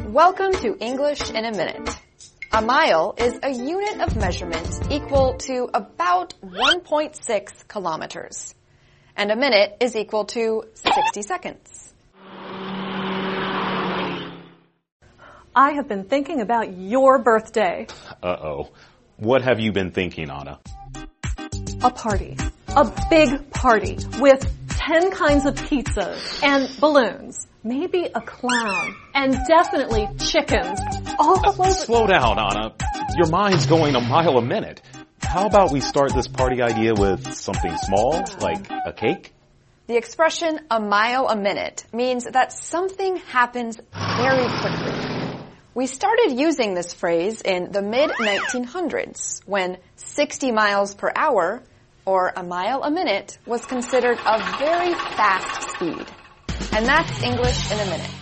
Welcome to English in a Minute. A mile is a unit of measurement equal to about 1.6 kilometers. And a minute is equal to 60 seconds. I have been thinking about your birthday. Uh-oh. What have you been thinking, Anna? A party. A big party with 10 kinds of pizzas and balloons. Maybe a clown. And definitely chickens. All over. Slow down, Anna. Your mind's going a mile a minute. How about we start this party idea with something small, like a cake? The expression a mile a minute means that something happens very quickly. We started using this phrase in the mid-1900s when 60 miles per hour, or a mile a minute, was considered a very fast speed. And that's English in a Minute.